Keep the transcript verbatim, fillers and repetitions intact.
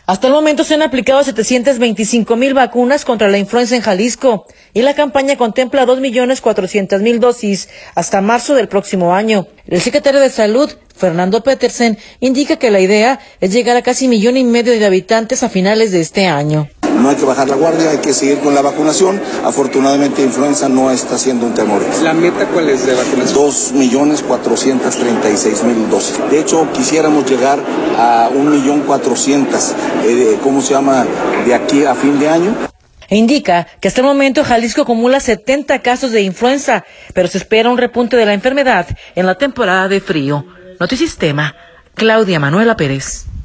Hasta el momento se han aplicado setecientas veinticinco mil vacunas contra la influenza en Jalisco y la campaña contempla dos millones cuatrocientas mil dosis hasta marzo del próximo año. El secretario de Salud, Fernando Petersen, indica que la idea es llegar a casi millón y medio de habitantes a finales de este año. No hay que bajar la guardia, hay que seguir con la vacunación. Afortunadamente, influenza no está siendo un temor. ¿La meta cuál es de vacunación? dos millones cuatrocientas treinta y seis mil dosis. De hecho, quisiéramos llegar a un millón cuatrocientas, eh, ¿cómo se llama?, de aquí a fin de año. E indica que hasta el momento Jalisco acumula setenta casos de influenza, pero se espera un repunte de la enfermedad en la temporada de frío. Notisistema, Claudia Manuela Pérez.